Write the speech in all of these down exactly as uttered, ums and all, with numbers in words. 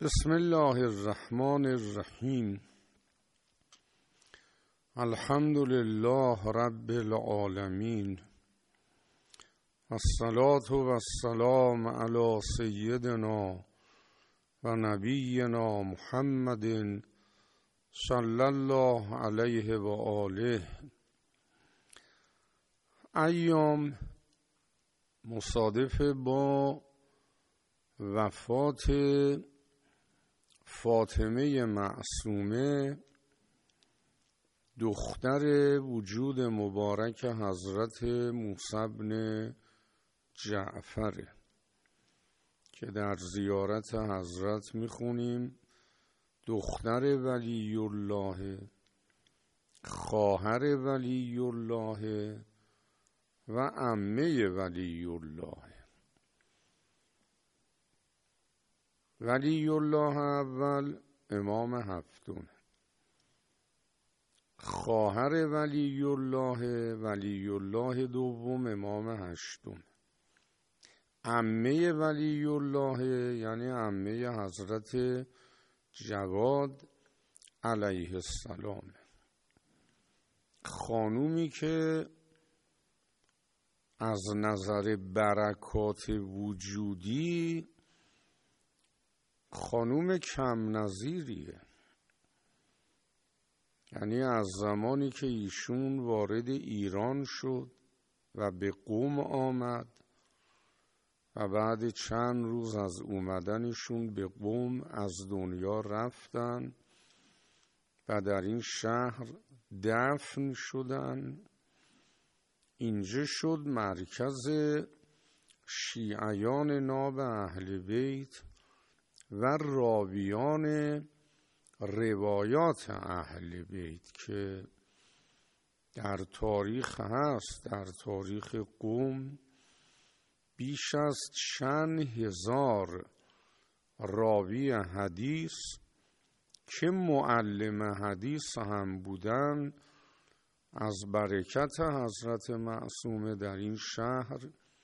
بسم الله الرحمن الرحیم. الحمد لله رب العالمین، الصلاة و السلام علی سیدنا و نبینا محمد صلی الله علیه و آله. ایام مصادف با وفات فاطمه معصومه، دختر وجود مبارک حضرت موسی بن جعفر که در زیارت حضرت میخونیم دختر ولی الله، خواهر ولی الله و عمه ولی الله. ولی الله اول امام هفتم، خواهر ولی الله ولی الله دوم امام هشتم، عمه ولی الله یعنی عمه حضرت جواد علیه السلام، خانومی که از نظر برکات وجودی خانوم کم نظیریه. یعنی از زمانی که ایشون وارد ایران شد و به قم آمد و بعد چند روز از اومدنشون به قم از دنیا رفتن و در این شهر دفن شدن، اینجا شد مرکز شیعیان ناب اهل بیت و راویان روایات اهل بیت که در تاریخ هست. در تاریخ قم بیش از چند هزار راوی حدیث که معلم حدیث هم بودن از برکت حضرت معصومه در این شهر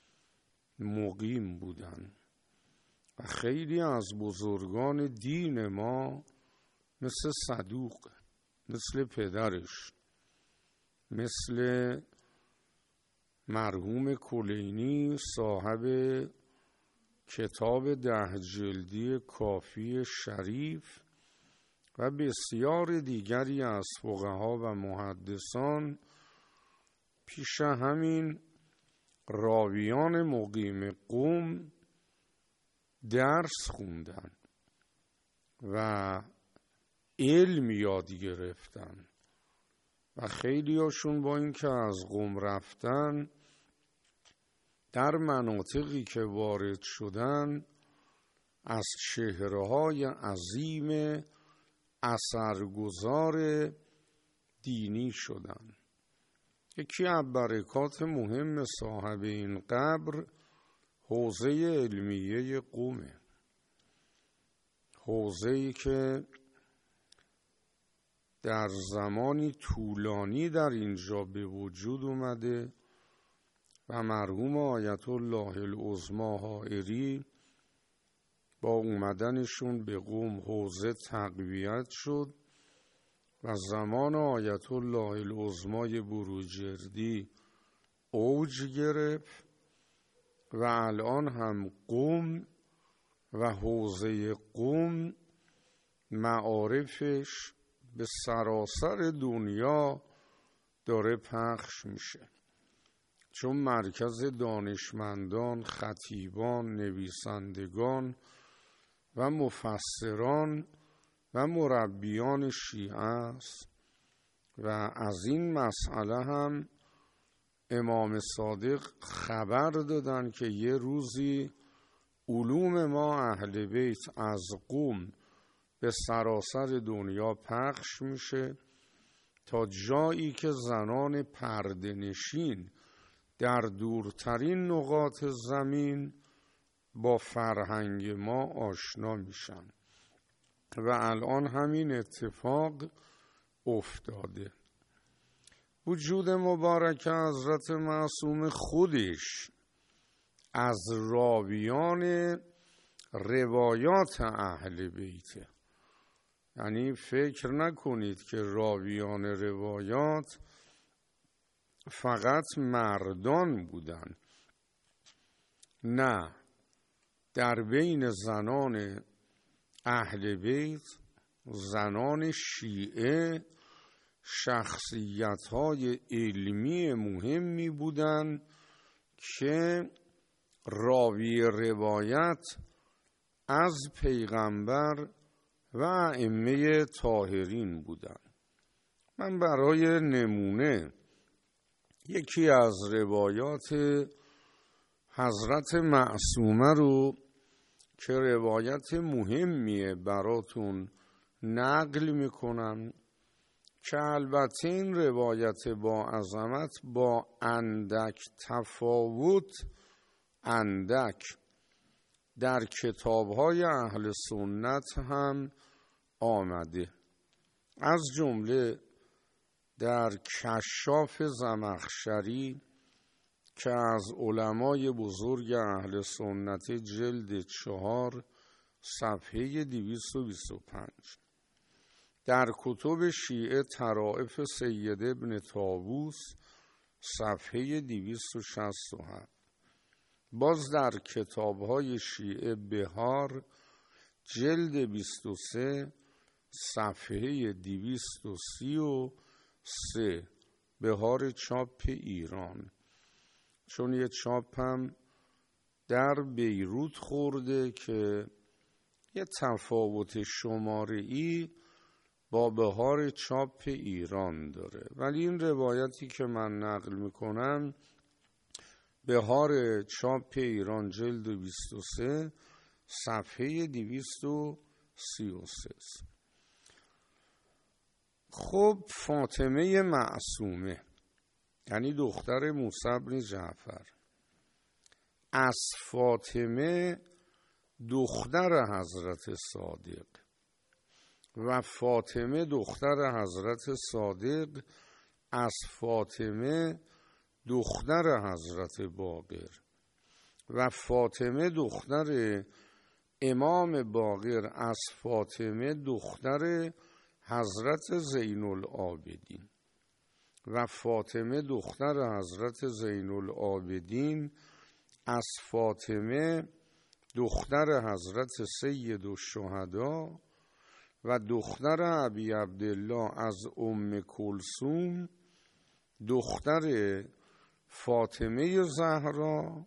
مقیم بودن و خیلی از بزرگان دین ما مثل صدوق، مثل پدرش، مثل مرحوم کلینی صاحب کتاب ده جلدی کافی شریف و بسیار دیگری از فقها و محدثان پیش همین راویان مقیم قم درس خوندن و علم یاد گرفتن و خیلی هاشون با این که از قم رفتن در مناطقی که وارد شدن از چهره‌های عظیم اثرگذار دینی شدن. یکی از برکات مهم صاحب این قبر حوزه علمیه قمه، حوزه‌ای که در زمانی طولانی در اینجا به وجود اومده و مرحوم آیت الله العظما حائری با اومدنشون به قم حوزه تقویت شد و زمان آیت الله العظمای بروجردی اوج گرفت و الان هم قم و حوزه قم معارفش به سراسر دنیا داره پخش میشه، چون مرکز دانشمندان، خطیبان، نویسندگان و مفسران و مربیان شیعه است. و از این مسئله هم امام صادق خبر دادن که یه روزی علوم ما اهل بیت از قم به سراسر دنیا پخش میشه تا جایی که زنان پرده نشین در دورترین نقاط زمین با فرهنگ ما آشنا میشن و الان همین اتفاق افتاده. وجود مبارک حضرت معصومه خودش از راویان روایات اهل بیت. یعنی فکر نکنید که راویان روایات فقط مردان بودن. نه، در بین زنان اهل بیت، زنان شیعه، شخصیت‌های علمی مهمی بودند که راوی روایت از پیغمبر و ائمه طاهرین بودند. من برای نمونه یکی از روایات حضرت معصومه رو که روایت مهمیه براتون نقل میکنم، که البته این روایت با عظمت با اندک تفاوت اندک در کتاب‌های اهل سنت هم آمده، از جمله در کشاف زمخشری که از علمای بزرگ اهل سنت جلد چهار صفحه دویست و بیست و پنج، در کتب شیعه طرائف سید ابن طاووس صفحه دویست و شصت و هفت، باز در کتاب‌های شیعه بهار جلد بیست و سه صفحه دویست و سی و سه، بهار چاپ ایران، چون یه چاپ هم در بیروت خورده که یه تفاوت شماره‌ای با بهار چاپ ایران داره، ولی این روایتی که من نقل میکنم بهار چاپ ایران جلد بیست و سه صفحه دویست و سی و سه. خب فاطمه معصومه یعنی دختر موسی بن جعفر، از فاطمه دختر حضرت صادق و فاطمه دختر حضرت صادق از فاطمه دختر حضرت باقر و فاطمه دختر امام باقر از فاطمه دختر حضرت زین العابدین و فاطمه دختر حضرت زین العابدین از فاطمه دختر حضرت سید الشهدا و دختر ابی عبدالله از ام کلثوم دختر فاطمه زهرا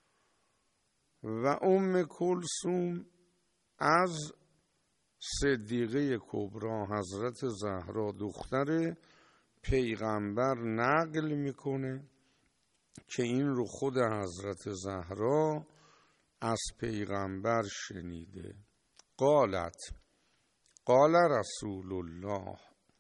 و ام کلثوم از صدیقه کبری حضرت زهرا دختر پیغمبر نقل میکنه که این رو خود حضرت زهرا از پیغمبر شنیده. قالت قال رسول الله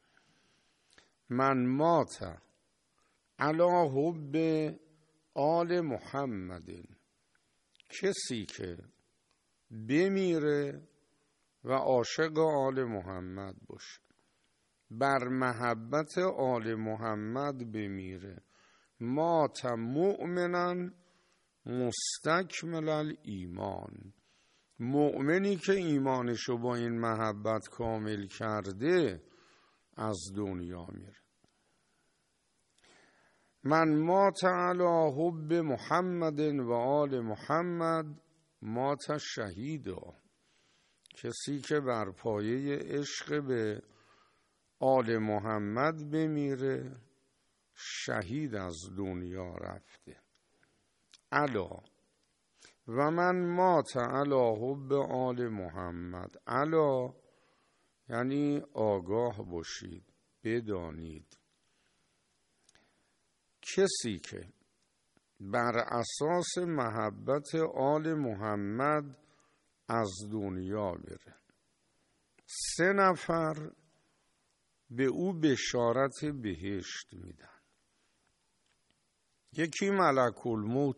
من مات علی حب آل محمد، کسی که بمیره و عاشق آل محمد باشه، بر محبت آل محمد بمیره، مات مؤمنا مستکمل الایمان، مؤمنی که ایمانشو با این محبت کامل کرده از دنیا میره. من مات علی حب محمد و آل محمد مات شهیدا، کسی که بر پایه عشق به آل محمد بمیره شهید از دنیا رفته. علا و من مات علی حب آل محمد، علا یعنی آگاه باشید، بدانید، کسی که بر اساس محبت آل محمد از دنیا بره، سه نفر به او بشارت بهشت میدن. یکی ملک الموت،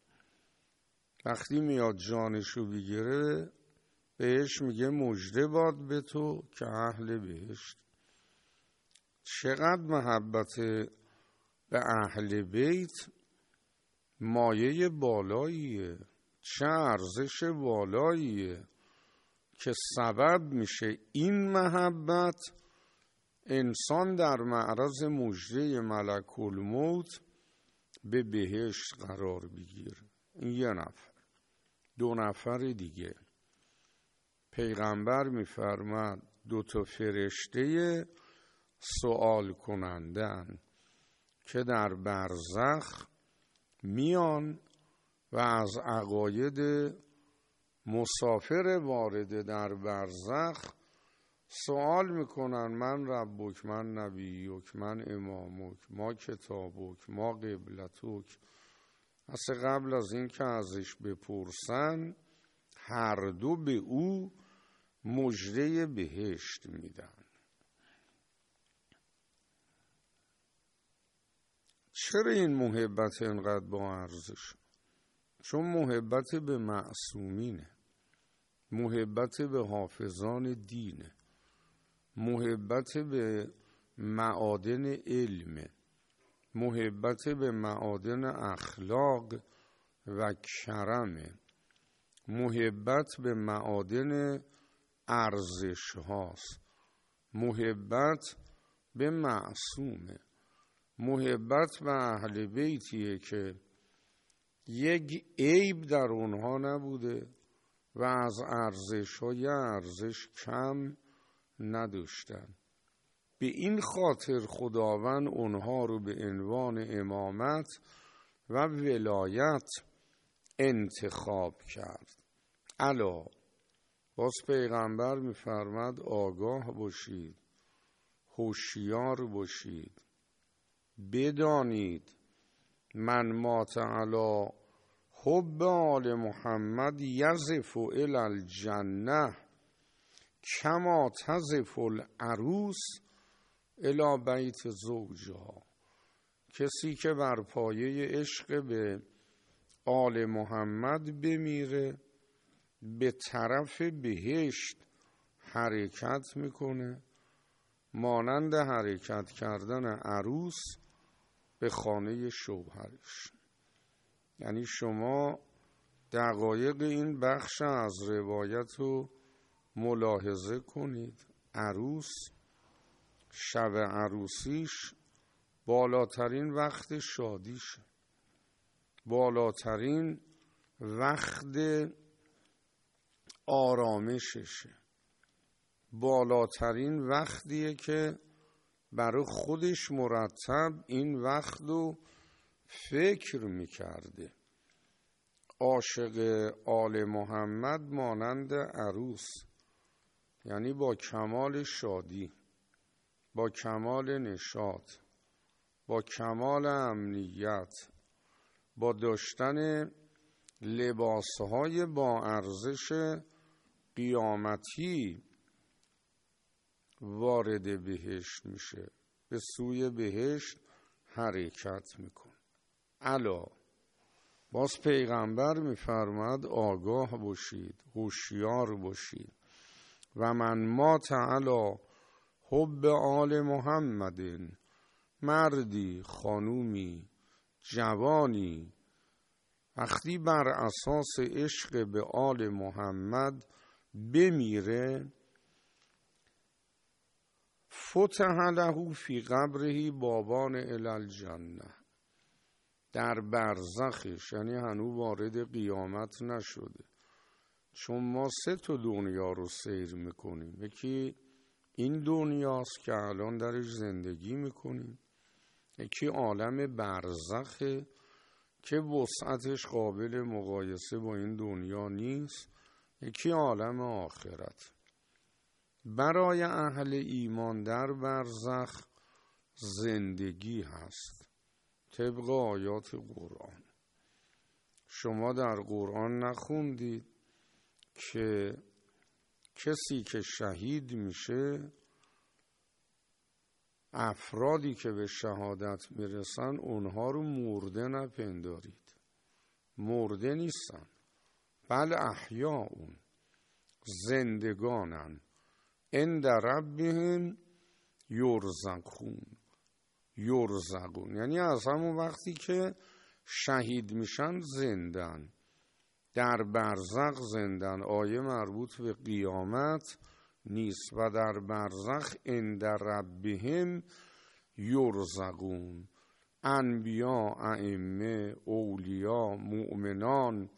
وقتی میاد جانشو بگیره بهش میگه مژده باد به تو که اهل بهشت. چقدر محبت به اهل بیت مایه بالاییه، چه ارزش والاییه که سبب میشه این محبت انسان در معرض مژده ملک الموت به بهشت قرار بگیره. این یه نفر. دو نفر دیگه پیغمبر میفرماد دو تا فرشته سوال کنندن که در برزخ میان و از عقاید مسافر وارد در برزخ سوال میکنن: من ربک، من نبیک، من امامک، ما کتابک، ما قبلتک. اصلا قبل از این که ازش بپرسن هر دو به او مژده بهشت میدن. چرا این محبت اینقدر با ارزش؟ چون محبت به معصومینه، محبت به حافظان دینه، محبت به معادن علم، محبت به معادن اخلاق و کرم، محبت به معادن ارزش هاست، محبت به معصومه، محبت به اهل بیتیه که یک عیب در اونها نبوده و از ارزش های ارزش کم نداشتن. به این خاطر خداوند اونها رو به عنوان امامت و ولایت انتخاب کرد. الا باز پیغمبر میفرماد آگاه باشید، هوشیار باشید، بدانید من مات علی حب آل محمد یزف الی الجنه کما تزف العروس الی بیت زوجها. کسی که بر پایه عشق به آل محمد بمیره به طرف بهشت حرکت میکنه مانند حرکت کردن عروس به خانه شوهرش. یعنی شما دقایق این بخش از روایت رو ملاحظه کنید. عروس شب عروسیش بالاترین وقت شادیشه، بالاترین وقت آرامششه، بالاترین وقتیه که برای خودش مرتب این وقت رو فکر میکرده. عاشق آل محمد مانند عروس، یعنی با کمال شادی، با کمال نشاط، با کمال امنیت، با داشتن لباسهای با ارزش قیامتی وارد بهشت میشه، به سوی بهشت حرکت میکنه. الا باز پیغمبر میفرماد آگاه باشید، هوشیار باشید. و من مات علی حب آل محمد، مردی، خانومی، جوانی وقتی بر اساس عشق به آل محمد بمیره فتح له فی قبره بابان الی الجنه، در برزخش، یعنی هنوز وارد قیامت نشده، چون ما سه تا دنیا رو سیر میکنیم. یکی این دنیاست که الان درش زندگی میکنیم، یکی عالم برزخه که وسعتش قابل مقایسه با این دنیا نیست، یکی عالم آخرت. برای اهل ایمان در برزخ زندگی هست طبق آیات قرآن. شما در قرآن نخوندید که کسی که شهید میشه، افرادی که به شهادت میرسن اونها رو مرده نپندارید، مرده نیستن، بل احیاءون، زندگانن، عند ربهم یرزقون، یرزقون یعنی از همون وقتی که شهید میشن زندن، در برزخ زندن. آیه مربوط به قیامت نیست. و در برزخ عند ربهم یرزقون. انبیا، ائمه، اولیا، مؤمنان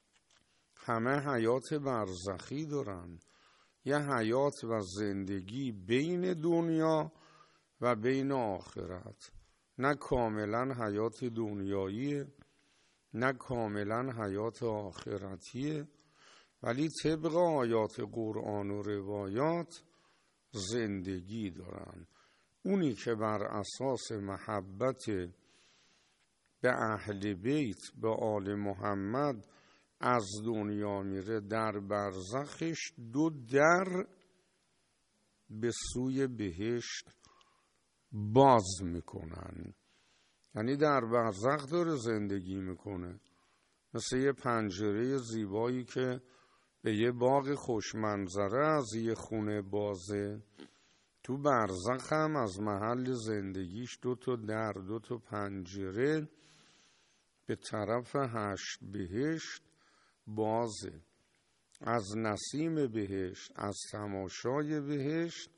همه حیات برزخی دارن، یه حیات و زندگی بین دنیا و بین آخرت. نه کاملا حیات دنیاییه نه کاملا حیات آخرتیه، ولی طبق آیات قرآن و روایات زندگی دارن. اونی که بر اساس محبت به اهل بیت، به آل محمد از دنیا میره، در برزخش دو در به سوی بهشت باز میکنن. یعنی در برزخ داره زندگی میکنه، مثل یه پنجره زیبایی که به یه باغ خوشمنظره از یه خونه بازه. تو برزخ هم از محل زندگیش دو تا در، دو تا پنجره به طرف هشت بهشت بازه. از نسیم بهشت، از تماشای بهشت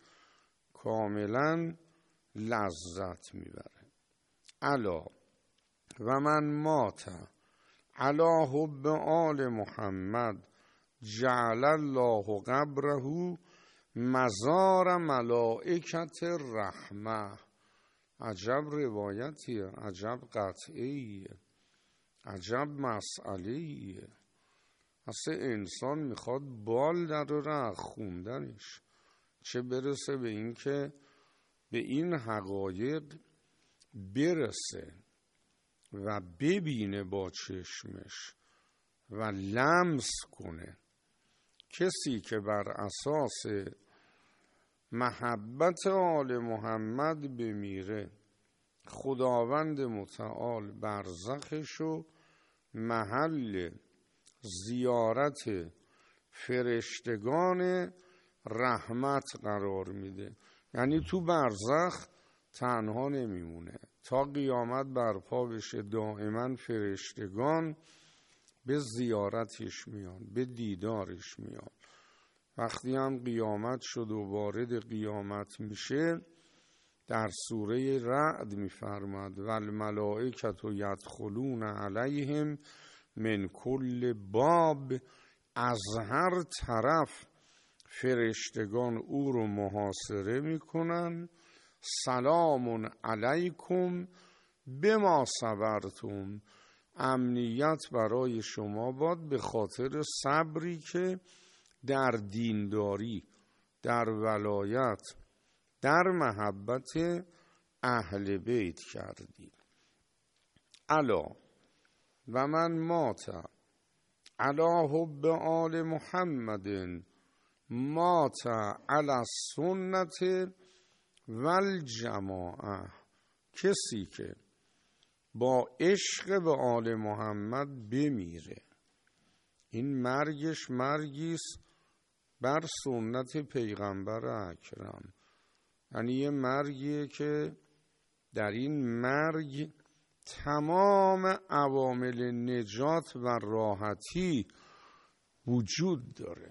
کاملا لذت میبره. الا و من مات علی حب آل محمد جعل الله قبره مزار ملائکت رحمه. عجب روایتیه، عجب قطعیه، عجب مسئلهیه. اصلا انسان میخواد بال در از خوندنش، چه برسه به این که به این حقایق برسه و ببینه با چشمش و لمس کنه. کسی که بر اساس محبت آل محمد بمیره، خداوند متعال برزخشو محل زیارت فرشتگان رحمت قرار میده. یعنی تو برزخ تنها نمیمونه، تا قیامت برپا بشه دائما فرشتگان به زیارتش میان، به دیدارش میان. وقتی هم قیامت شد و وارد قیامت میشه، در سوره رعد میفرماد و الملائکة یدخلون علیهم من کل باب. از هر طرف فرشتگان او رو محاصره میکنن. سلام علیکم بما صبرتم. امنیت برای شما باد به خاطر صبری که در دینداری، در ولایت، در محبت اهل بیت کردید. الا و من مات علی حب آل محمد مات علی السنت والجماعه. کسی که با عشق به آل محمد بمیره، این مرگش مرگیست بر سنت پیغمبر اکرم. یعنی یه مرگیه که در این مرگ تمام عوامل نجات و راحتی وجود داره.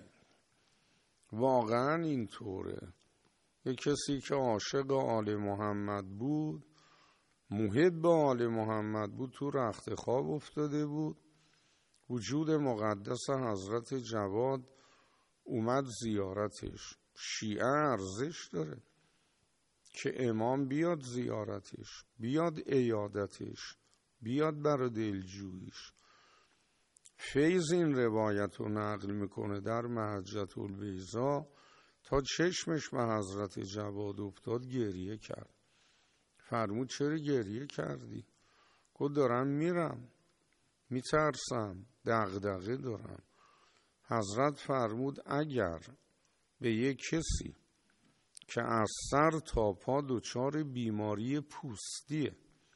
واقعا اینطوره. یه کسی که عاشق آل محمد بود، محب آل محمد بود، تو رخت خواب افتاده بود، وجود مقدس حضرت جواد اومد زیارتش. شیعه ارزش داره که امام بیاد زیارتش، بیاد عیادتش، بیاد برای دلجویش. فیض این روایت رو نقل میکنه در محجة البیضا، تا چشمش به حضرت جواد افتاد گریه کرد. فرمود چرا گریه کردی؟ گفت دارم میرم، میترسم، دغدغه دارم. حضرت فرمود اگر به یک کسی که از سر تا پا دچار بیماری پوستیه،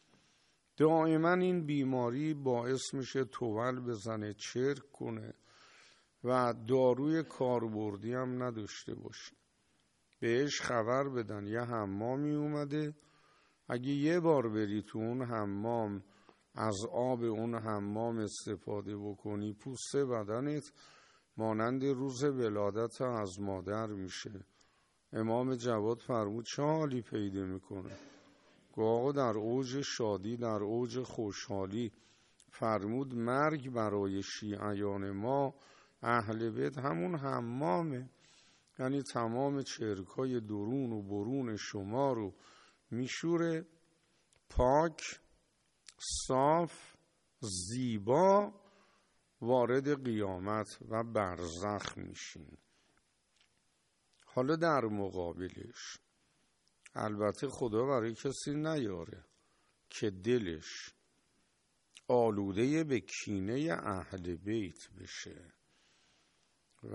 دائما این بیماری باعث میشه تول بزنه، چرک کنه و داروی کاربردی هم نداشته باشه، بهش خبر بدن یه حمامی اومده، اگه یه بار بری تو اون حمام از آب اون حمام استفاده بکنی، پوست بدنت مانند روز ولادت از مادر میشه. امام جواد فرمود چه حالی پیدا میکنه؟ گاه در اوج شادی، در اوج خوشحالی، فرمود مرگ برای شیعیان ما اهل بیت همون حمامه. یعنی تمام چرکای درون و برون شما رو میشوره، پاک، صاف، زیبا وارد قیامت و برزخ میشین. حالا در مقابلش البته خدا برای کسی نیاره که دلش آلوده به کینه اهل بیت بشه و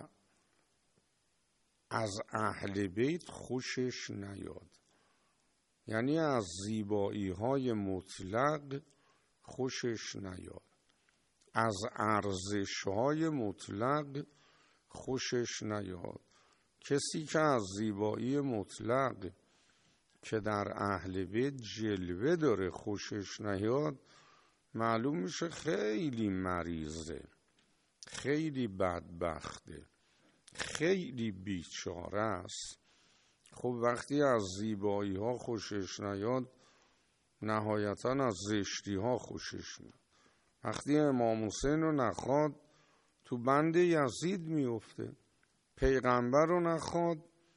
از اهل بیت خوشش نیاد. یعنی از زیبایی های مطلق خوشش نیاد، از ارزش های مطلق خوشش نیاد. کسی که از زیبایی مطلق که در اهل بیت جلوه داره خوشش نیاد، معلوم میشه خیلی مریضه، خیلی بدبخته، خیلی بیچاره است. خب وقتی از زیبایی ها خوشش نیاد، نهایتا از زشتی ها خوشش میاد. وقتی امام حسین رو نخواد تو بند یزید میفته، پیغمبر رو نخواد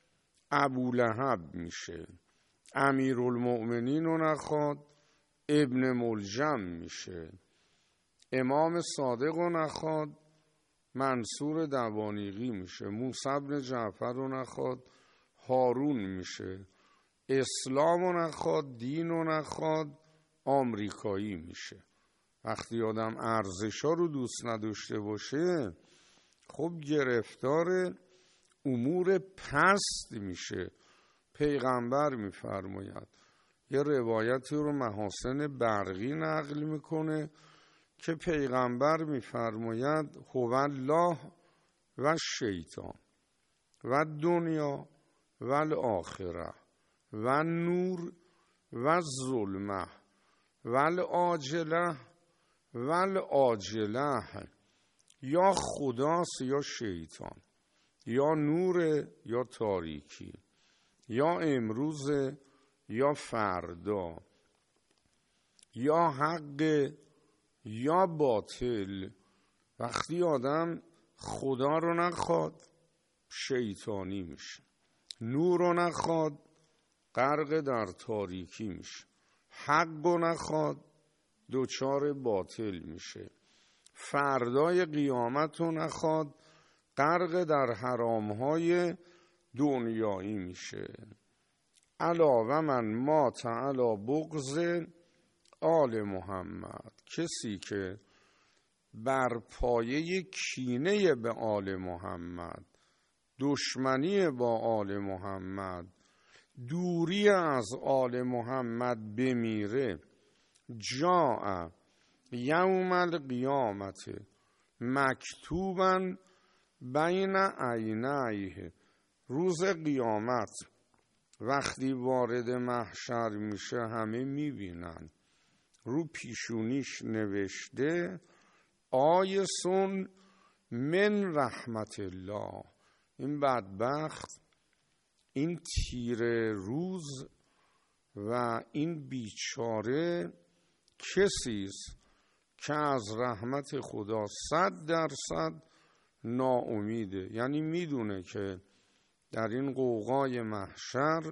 ابولهب میشه، امیرالمؤمنین رو نخواد ابن ملجم میشه، امام صادق رو نخواد منصور دوانیقی میشه، موسی بن جعفر رو نخواد هارون میشه، اسلام رو نخواد، دین رو نخواد آمریکایی میشه. وقتی آدم ارزشا رو دوست نداشته باشه، خب گرفتار امور پست میشه. پیغمبر میفرماید، یه روایتی رو محاسن برقی نقل میکنه که پیغمبر میفرماید هو الله و شیطان و دنیا و الاخره و نور و ظلمه و العاجله و العاجله، یا خداست یا شیطان، یا نور یا تاریکی، یا امروز یا فردا، یا حق یا باطل. وقتی آدم خدا رو نخواد شیطانی میشه، نور رو نخواد غرق در تاریکی میشه، حق رو نخواد دوچار باطل میشه، فردای قیامت رو نخواد غرق در حرامهای دنیایی میشه. علاوه من ما تعالی بغض آل محمد، کسی که بر پایه کینه به آل محمد، دشمنی با آل محمد، دوری از آل محمد بمیره، جاء یوم القیامت مکتوبا بین عینیه، روز قیامت وقتی وارد محشر میشه همه میبینن رو پیشونیش نوشته آیسون من رحمت الله. این بدبخت، این تیره روز و این بیچاره کسیست که از رحمت خدا صد درصد ناامیده. یعنی میدونه که در این غوغای محشر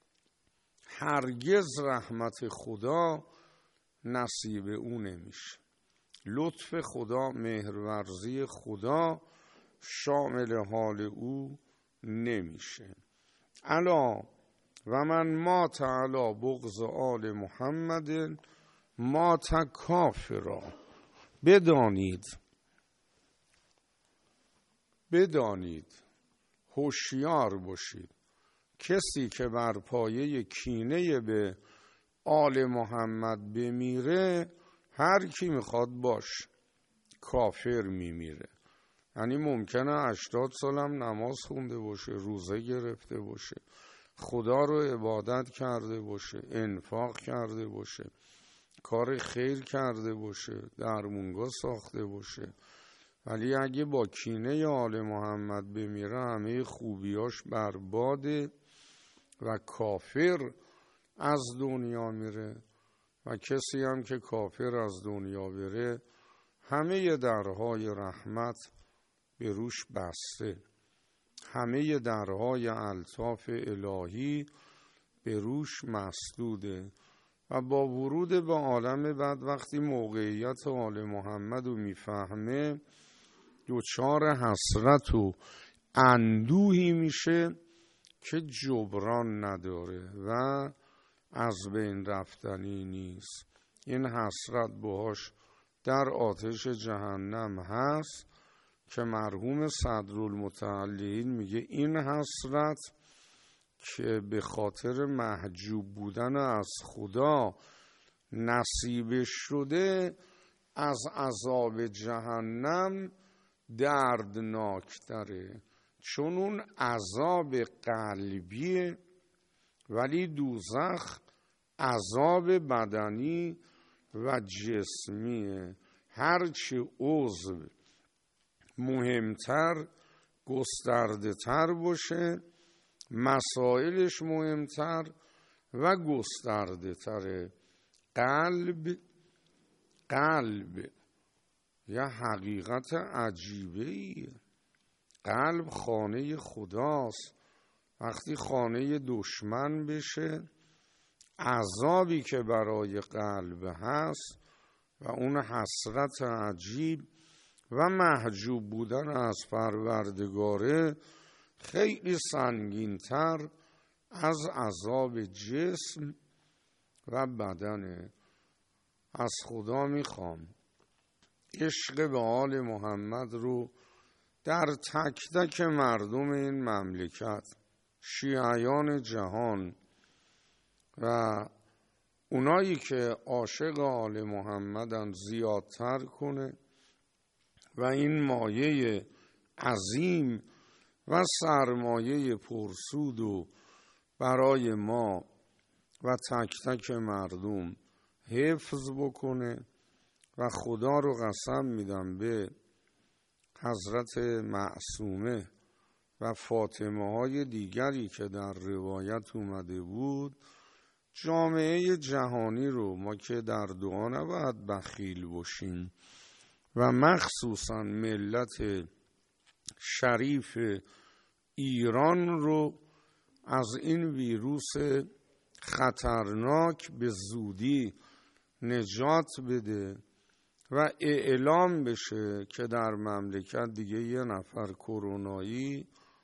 هرگز رحمت خدا نصیب او نمیشه، لطف خدا، مهرورزی خدا شامل حال او نمیشه. الا و من ما تعالی بغض آل محمد ما تکافرا. بدانید بدانید هوشیار باشید، کسی که بر پایه کینه به آل محمد بمیره، هر کی میخواد باش کافر میمیره. یعنی ممکنه هشتاد سالم نماز خونده باشه، روزه گرفته باشه، خدا رو عبادت کرده باشه، انفاق کرده باشه، کار خیر کرده باشه، درمونگاه ساخته باشه، ولی اگه با کینه آل محمد بمیره همه خوبیاش برباده و کافر از دنیا میره. و کسی هم که کافر از دنیا بره همه درهای رحمت به روش بسته، همه درهای الطاف الهی به روش مسدوده و با ورود به عالم بعد وقتی موقعیت آل محمد رو میفهمه دوچار حسرت و اندوهی میشه که جبران نداره و از بین رفتنی نیست. این حسرت باهاش در آتش جهنم هست که مرحوم صدرالمتعلین میگه این حسرت که به خاطر محجوب بودن از خدا نصیب شده از عذاب جهنم دردناکتره، چون اون عذاب قلبیه، ولی دوزخ عذاب بدنی و جسمیه. هرچی عضو مهمتر گسترده تر باشه مسائلش مهمتر و گسترده تره. قلب قلب یه حقیقت عجیبه ایه. قلب خانه خداست. وقتی خانه دشمن بشه عذابی که برای قلب هست و اون حسرت عجیب و محجوب بودن از پروردگاره خیلی سنگین‌تر از عذاب جسم و بدنه. از خدا میخوام عشق به آل محمد رو در تک تک مردم این مملکت، شیعیان جهان و اونایی که عاشق آل محمدن زیادتر کنه و این مایه عظیم و سرمایه پرسود و برای ما و تک تک مردم حفظ بکنه. و خدا رو قسم میدم به حضرت معصومه و فاطمه های دیگری که در روایت اومده بود، جامعه جهانی رو ما که در دعا نباید بخیل باشیم و مخصوصا ملت شریف ایران رو از این ویروس خطرناک به زودی نجات بده و اعلام بشه که در مملکت دیگه یه نفر کرونایی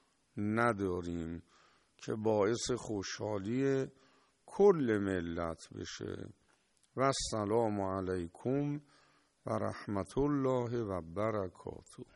نداریم که باعث خوشحالی کل ملت بشه. و السلام علیکم و رحمت الله و برکاته.